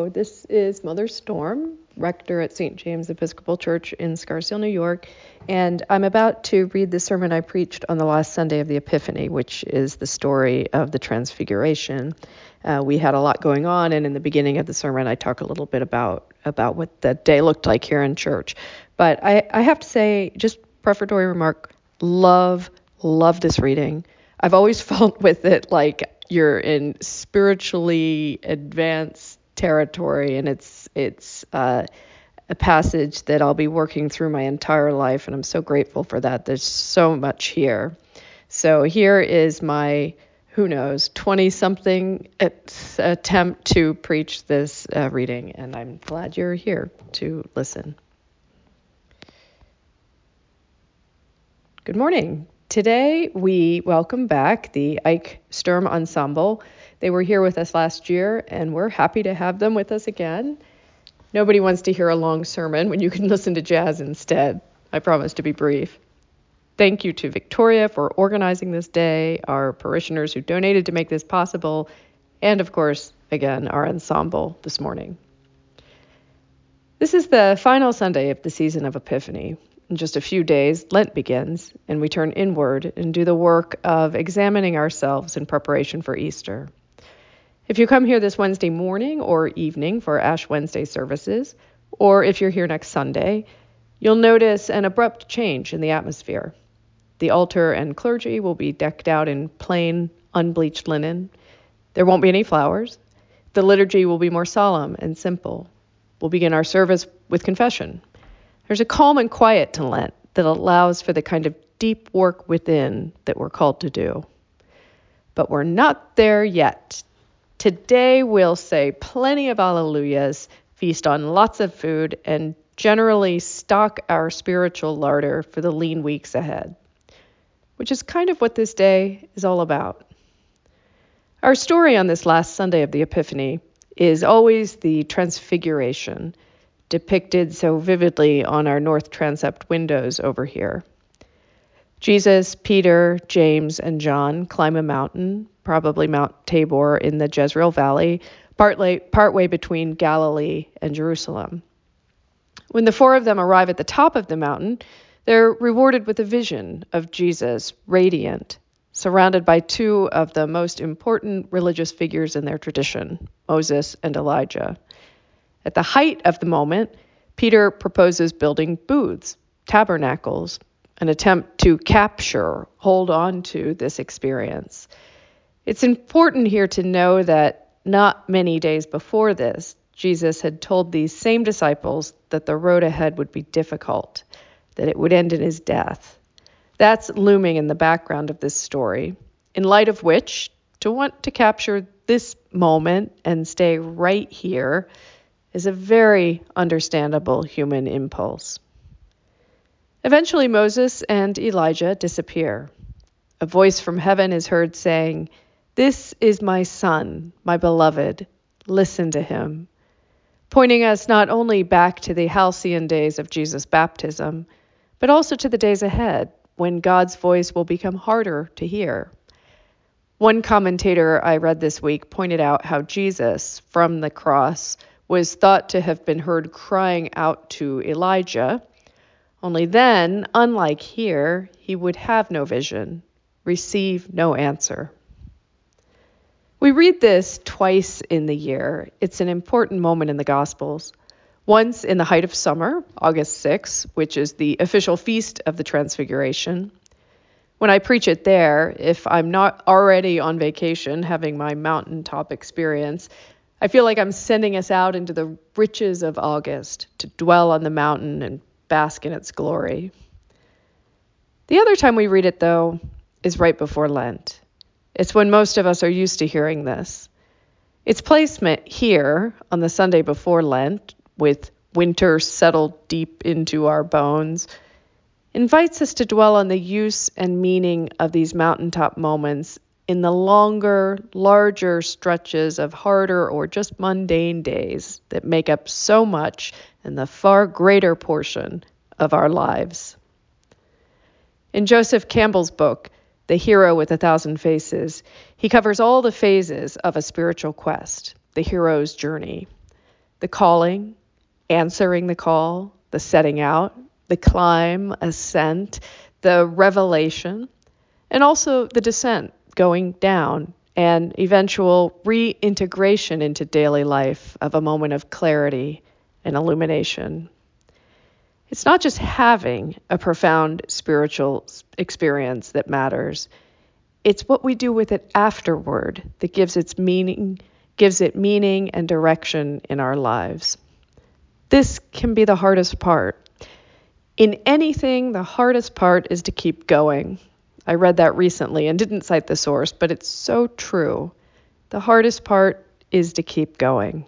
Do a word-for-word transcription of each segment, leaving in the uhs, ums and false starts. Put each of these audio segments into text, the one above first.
Hello, this is Mother Storm, rector at Saint James Episcopal Church in Scarsdale, New York, and I'm about to read the sermon I preached on the last Sunday of the Epiphany, which is the story of the Transfiguration. Uh, we had a lot going on, and in the beginning of the sermon, I talk a little bit about, about what that day looked like here in church. But I, I have to say, just prefatory remark, love, love this reading. I've always felt with it like you're in spiritually advanced territory, and it's it's uh, a passage that I'll be working through my entire life, and I'm so grateful for that. There's so much here. So here is my, who knows, twenty-something attempt to preach this uh, reading, and I'm glad you're here to listen. Good morning. Today, we welcome back the Ike Sturm Ensemble. They were here with us last year, and we're happy to have them with us again. Nobody wants to hear a long sermon when you can listen to jazz instead. I promise to be brief. Thank you to Victoria for organizing this day, our parishioners who donated to make this possible, and of course, again, our ensemble this morning. This is the final Sunday of the season of Epiphany. In just a few days, Lent begins, and we turn inward and do the work of examining ourselves in preparation for Easter. If you come here this Wednesday morning or evening for Ash Wednesday services, or if you're here next Sunday, you'll notice an abrupt change in the atmosphere. The altar and clergy will be decked out in plain, unbleached linen. There won't be any flowers. The liturgy will be more solemn and simple. We'll begin our service with confession. There's a calm and quiet to Lent that allows for the kind of deep work within that we're called to do. But we're not there yet. Today we'll say plenty of alleluias, feast on lots of food, and generally stock our spiritual larder for the lean weeks ahead, which is kind of what this day is all about. Our story on this last Sunday of the Epiphany is always the Transfiguration, depicted so vividly on our north transept windows over here. Jesus, Peter, James, and John climb a mountain, probably Mount Tabor in the Jezreel Valley, partly, partway between Galilee and Jerusalem. When the four of them arrive at the top of the mountain, they're rewarded with a vision of Jesus, radiant, surrounded by two of the most important religious figures in their tradition, Moses and Elijah. At the height of the moment, Peter proposes building booths, tabernacles, an attempt to capture, hold on to this experience. It's important here to know that not many days before this, Jesus had told these same disciples that the road ahead would be difficult, that it would end in his death. That's looming in the background of this story, in light of which, to want to capture this moment and stay right here is a very understandable human impulse. Eventually, Moses and Elijah disappear. A voice from heaven is heard saying, "This is my son, my beloved. Listen to him," pointing us not only back to the halcyon days of Jesus' baptism, but also to the days ahead, when God's voice will become harder to hear. One commentator I read this week pointed out how Jesus, from the cross, was thought to have been heard crying out to Elijah, only then, unlike here, he would have no vision, receive no answer. We read this twice in the year. It's an important moment in the Gospels. Once in the height of summer, August sixth, which is the official feast of the Transfiguration. When I preach it there, if I'm not already on vacation having my mountaintop experience, I feel like I'm sending us out into the riches of August to dwell on the mountain and bask in its glory. The other time we read it, though, is right before Lent. It's when most of us are used to hearing this. Its placement here on the Sunday before Lent, with winter settled deep into our bones, invites us to dwell on the use and meaning of these mountaintop moments in the longer, larger stretches of harder or just mundane days that make up so much and the far greater portion of our lives. In Joseph Campbell's book, The Hero with a Thousand Faces, he covers all the phases of a spiritual quest, the hero's journey. the calling, answering the call, the setting out, the climb, ascent, the revelation, and also the descent, going down, and eventual reintegration into daily life of a moment of clarity and illumination. It's not just having a profound spiritual experience that matters. It's what we do with it afterward that gives its meaning, gives it meaning and direction in our lives. This can be the hardest part. In anything, the hardest part is to keep going. I read that recently and didn't cite the source, but it's so true. The hardest part is to keep going.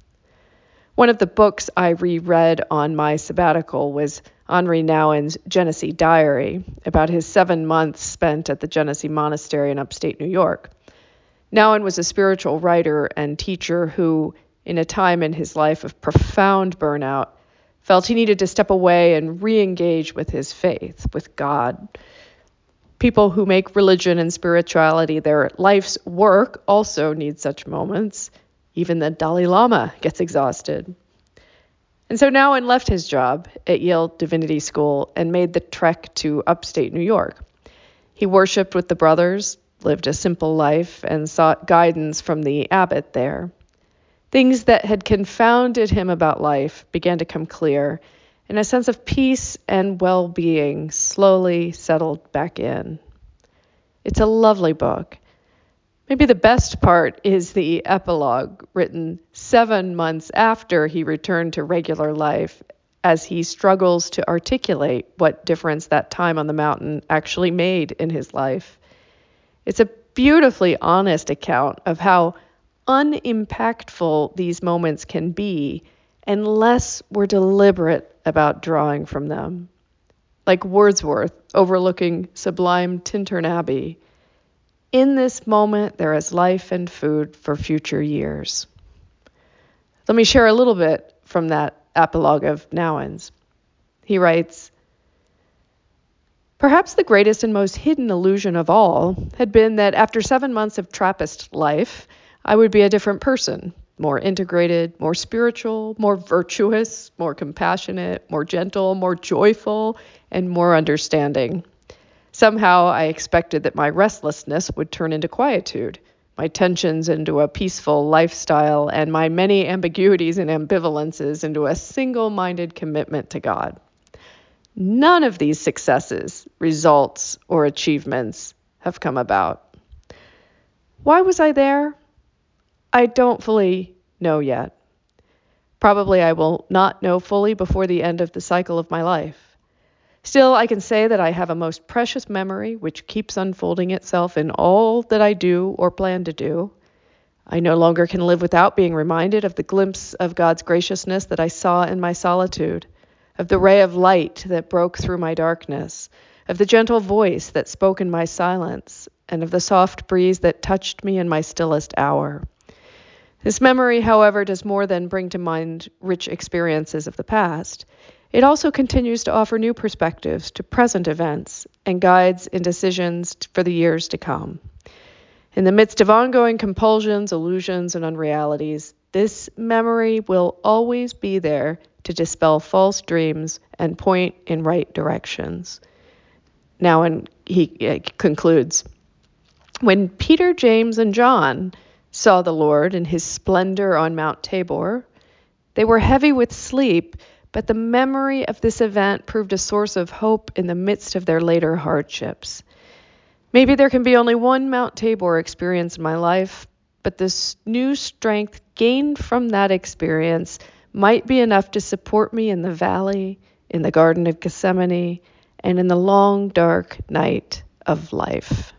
One of the books I reread on my sabbatical was Henri Nouwen's Genesee Diary, about his seven months spent at the Genesee Monastery in upstate New York. Nouwen was a spiritual writer and teacher who, in a time in his life of profound burnout, felt he needed to step away and re-engage with his faith, with God. People who make religion and spirituality their life's work also need such moments. Even the Dalai Lama gets exhausted. And so Nouwen left his job at Yale Divinity School and made the trek to upstate New York. He worshiped with the brothers, lived a simple life, and sought guidance from the abbot there. Things that had confounded him about life began to come clear, and a sense of peace and well-being slowly settled back in. It's a lovely book. Maybe the best part is the epilogue, written seven months after he returned to regular life, as he struggles to articulate what difference that time on the mountain actually made in his life. It's a beautifully honest account of how unimpactful these moments can be unless we're deliberate about drawing from them. Like Wordsworth overlooking sublime Tintern Abbey, in this moment there is life and food for future years. Let me share a little bit from that epilogue of Nouwen's. He writes, "Perhaps the greatest and most hidden illusion of all had been that after seven months of Trappist life, I would be a different person, more integrated, more spiritual, more virtuous, more compassionate, more gentle, more joyful, and more understanding. Somehow I expected that my restlessness would turn into quietude, my tensions into a peaceful lifestyle, and my many ambiguities and ambivalences into a single-minded commitment to God. None of these successes, results, or achievements have come about. Why was I there? I don't fully know yet. Probably I will not know fully before the end of the cycle of my life. Still, I can say that I have a most precious memory which keeps unfolding itself in all that I do or plan to do. I no longer can live without being reminded of the glimpse of God's graciousness that I saw in my solitude, of the ray of light that broke through my darkness, of the gentle voice that spoke in my silence, and of the soft breeze that touched me in my stillest hour. This memory, however, does more than bring to mind rich experiences of the past. It also continues to offer new perspectives to present events and guides in decisions for the years to come. In the midst of ongoing compulsions, illusions, and unrealities, this memory will always be there to dispel false dreams and point in right directions." Now, and he uh, concludes, "When Peter, James, and John saw the Lord in his splendor on Mount Tabor, they were heavy with sleep, but the memory of this event proved a source of hope in the midst of their later hardships. Maybe there can be only one Mount Tabor experience in my life, but this new strength gained from that experience might be enough to support me in the valley, in the Garden of Gethsemane, and in the long, dark night of life."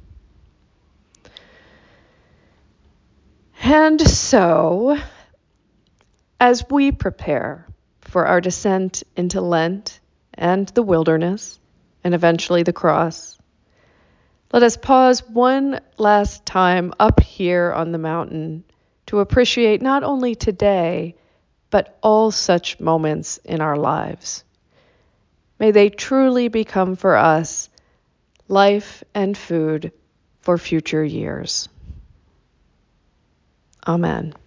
And so, as we prepare for our descent into Lent and the wilderness, and eventually the cross, let us pause one last time up here on the mountain to appreciate not only today, but all such moments in our lives. May they truly become for us life and food for future years. Amen.